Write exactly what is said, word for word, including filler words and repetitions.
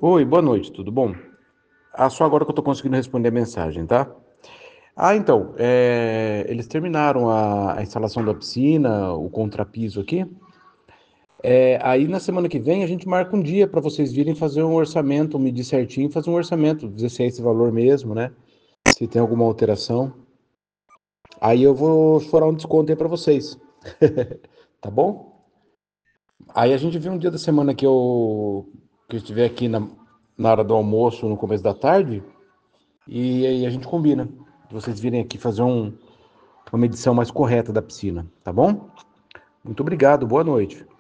Oi, boa noite, tudo bom? Ah, só agora que eu tô conseguindo responder a mensagem, tá? Ah, então, é, eles terminaram a, a instalação da piscina, o contrapiso aqui. É, aí na semana que vem a gente marca um dia para vocês virem fazer um orçamento, medir certinho, fazer um orçamento, dizer se é esse valor mesmo, né? Se tem alguma alteração. Aí eu vou chorar um desconto aí para vocês, tá bom? Aí a gente vê um dia da semana que eu, que eu estiver aqui na, na hora do almoço, no começo da tarde, e aí a gente combina. De vocês virem aqui fazer um, uma medição mais correta da piscina, tá bom? Muito obrigado, boa noite.